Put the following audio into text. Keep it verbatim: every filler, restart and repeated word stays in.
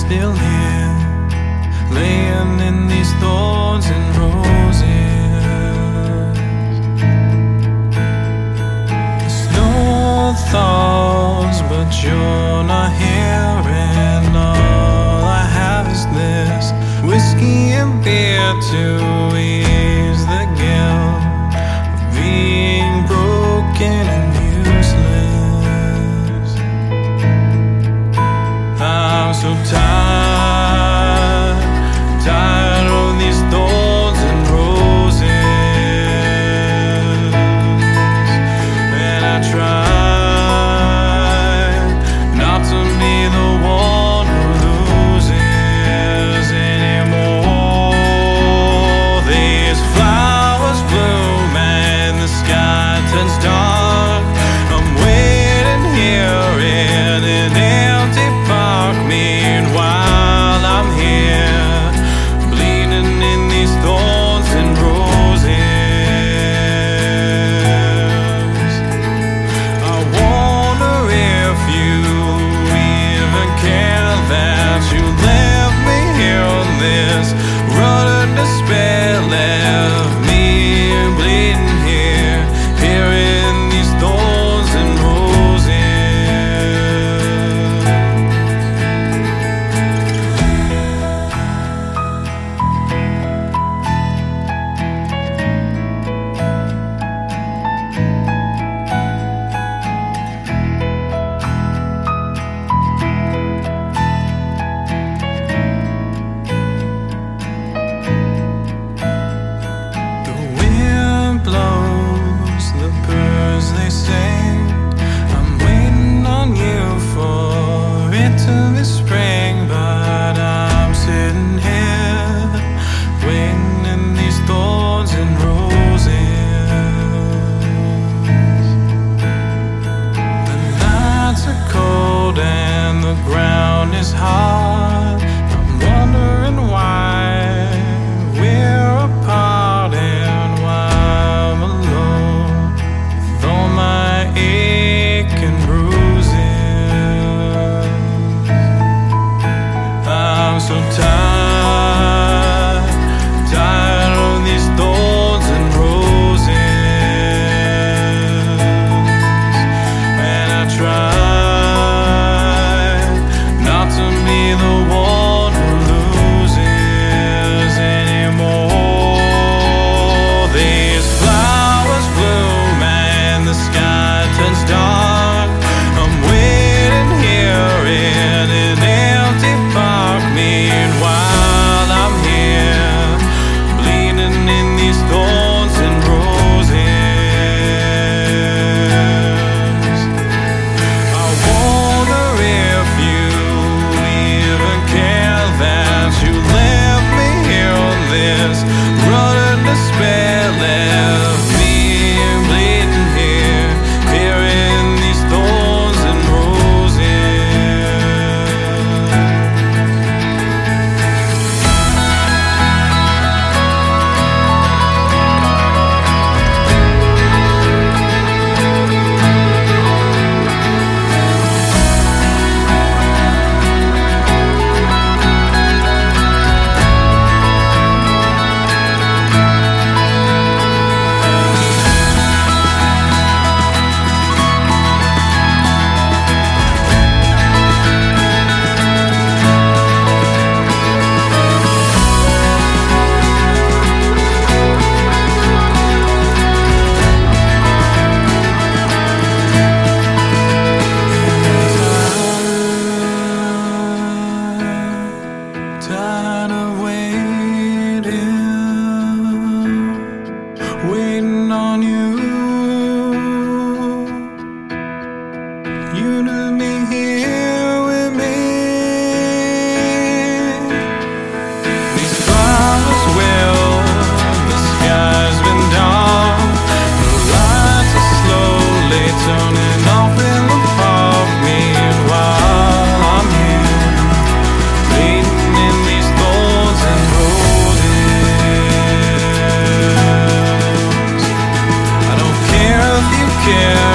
still here, laying in these thorns and roses. The snow thaws, but you're not here, and all I have is this whiskey and beer to ease the guilt of being broken and useless. I'm so tired, tired of these thorns and roses, and I try not to be the one who loses anymore. These flowers bloom and the sky turns dark. I'm waiting here in an empty park. Meanwhile, I'm here, bleeding in these thorns and roses. I wonder if you even care that you left me here on this road of despair, left me bleeding here, here in these thorns and roses. The wind blows, the birds they sing. I'm waiting on you for it to be spring, but I'm sitting here, waiting in these thorns and roses. The nights are cold and the ground is hard. I'm wondering why we're apart and why I'm alone with all my ache and bruises. I'm so tired, tired of these thorns and roses, and I try not to be the one who loses anymore. These flowers bloom and the sky turns dark. I'm waiting here in an empty park. Meanwhile, I'm here, bleeding in these thorns and roses. I wonder if you even care that you left me here on this road of despair, left me bleeding here, here in these thorns and roses. Tired of waiting, waiting on you, you to be here with me. These flowers will, the sky's been dark, the lights are slowly turning off in the park. Meanwhile, I'm here, bleeding in these thorns and roses. I don't care if you care